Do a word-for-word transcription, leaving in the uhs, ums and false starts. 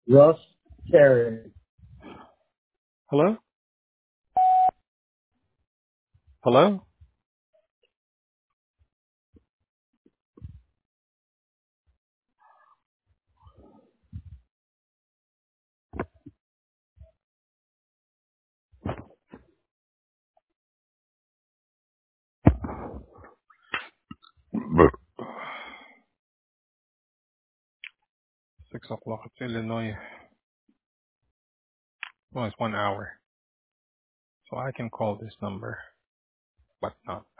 Russ Terry. Hello? Hello? Six o'clock. It's Illinois. Well, it's one hour. So I can call this number, but not